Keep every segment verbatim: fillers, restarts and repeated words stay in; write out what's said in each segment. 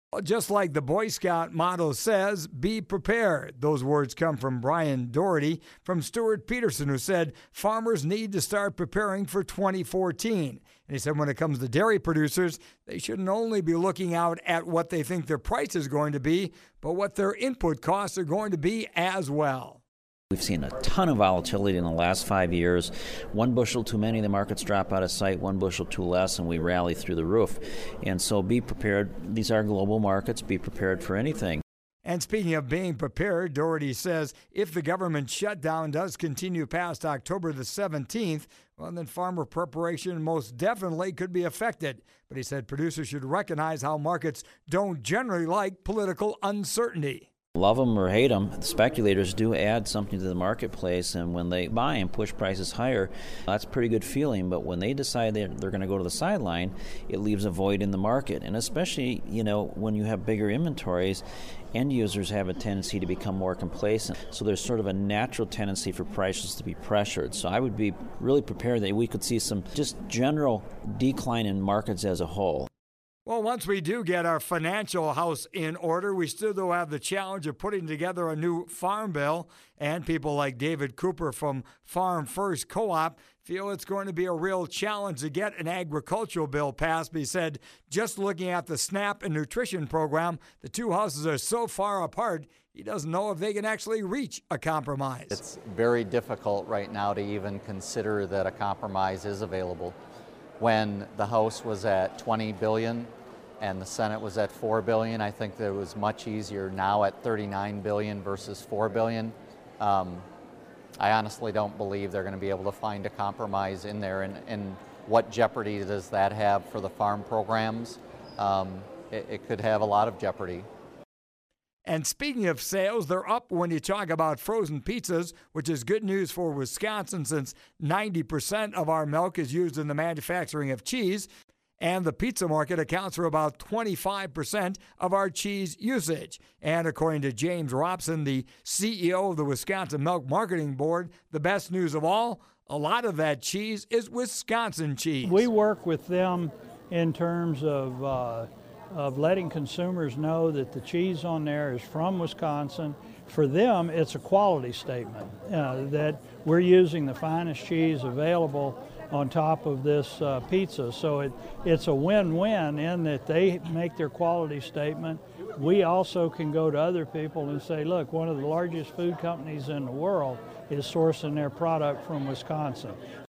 Just like the Boy Scout motto says, be prepared. Those words come from Brian Doherty from Stuart Peterson, who said farmers need to start preparing for twenty fourteen. And he said when it comes to dairy producers, they shouldn't only be looking out at what they think their price is going to be, but what their input costs are going to be as well. We've seen a ton of volatility in the last five years. One bushel too many, the markets drop out of sight. One bushel too less, and we rally through the roof. And so be prepared. These are global markets. Be prepared for anything. And speaking of being prepared, Doherty says if the government shutdown does continue past October the seventeenth, well, then farmer preparation most definitely could be affected. But he said producers should recognize how markets don't generally like political uncertainty. Love them or hate them, the speculators do add something to the marketplace, and when they buy and push prices higher, that's a pretty good feeling. But when they decide they're, they're going to go to the sideline, it leaves a void in the market. And especially, you know, when you have bigger inventories, end users have a tendency to become more complacent. So there's sort of a natural tendency for prices to be pressured. So I would be really prepared that we could see some just general decline in markets as a whole. Well, once we do get our financial house in order, we still do have the challenge of putting together a new farm bill. And people like David Cooper from Farm First Co-op feel it's going to be a real challenge to get an agricultural bill passed. But he said, just looking at the SNAP and nutrition program, the two houses are so far apart, he doesn't know if they can actually reach a compromise. It's very difficult right now to even consider that a compromise is available. When the House was at twenty billion dollars and the Senate was at four billion dollars, I think that it was much easier now at thirty-nine billion dollars versus four billion dollars. Um, I honestly don't believe they're going to be able to find a compromise in there, and, and what jeopardy does that have for the farm programs? Um, it, it could have a lot of jeopardy. And speaking of sales, they're up when you talk about frozen pizzas, which is good news for Wisconsin since ninety percent of our milk is used in the manufacturing of cheese. And the pizza market accounts for about twenty-five percent of our cheese usage. And according to James Robson, the C E O of the Wisconsin Milk Marketing Board, the best news of all, a lot of that cheese is Wisconsin cheese. We work with them in terms of uh, of letting consumers know that the cheese on there is from Wisconsin. For them, it's a quality statement uh, that we're using the finest cheese available on top of this uh, pizza. So it, it's a win-win in that they make their quality statement. We also can go to other people and say, look, one of the largest food companies in the world is sourcing their product from Wisconsin.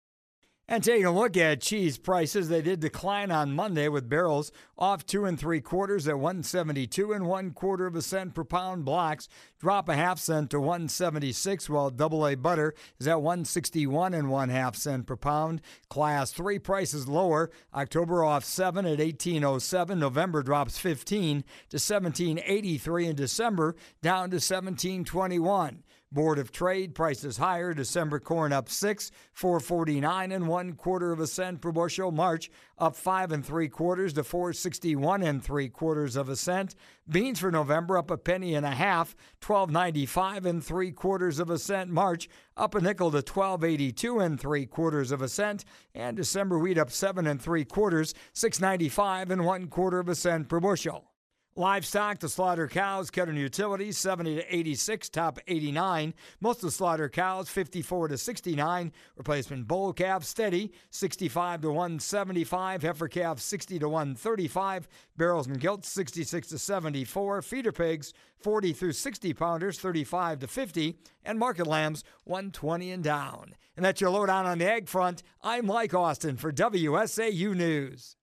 And taking a look at cheese prices, they did decline on Monday with barrels off two and three quarters at one seventy-two and one quarter of a cent per pound. Blocks drop a half cent to one seventy-six, while double A butter is at one sixty-one and one half cent per pound. Class three prices lower. October off seven at eighteen oh seven. November drops fifteen to seventeen eighty-three, and December down to seventeen twenty-one. Board of Trade prices higher. December corn up six, four forty-nine and one quarter of a cent per bushel. March up five and three quarters to four sixty-one and three quarters of a cent. Beans for November up a penny and a half, twelve ninety-five and three quarters of a cent. March up a nickel to twelve eighty-two and three quarters of a cent. And December wheat up seven and three quarters, six ninety-five and one quarter of a cent per bushel. Livestock, the slaughter cows, cattle and utilities, seventy to eighty-six, top eighty-nine. Most of the slaughter cows, fifty-four to sixty-nine. Replacement bull calf, steady, sixty-five to one seventy-five. Heifer calf, sixty to one thirty-five. Barrels and gilts, sixty-six to seventy-four. Feeder pigs, forty through sixty pounders, thirty-five to fifty. And market lambs, one twenty and down. And that's your lowdown on the ag front. I'm Mike Austin for W S A U News.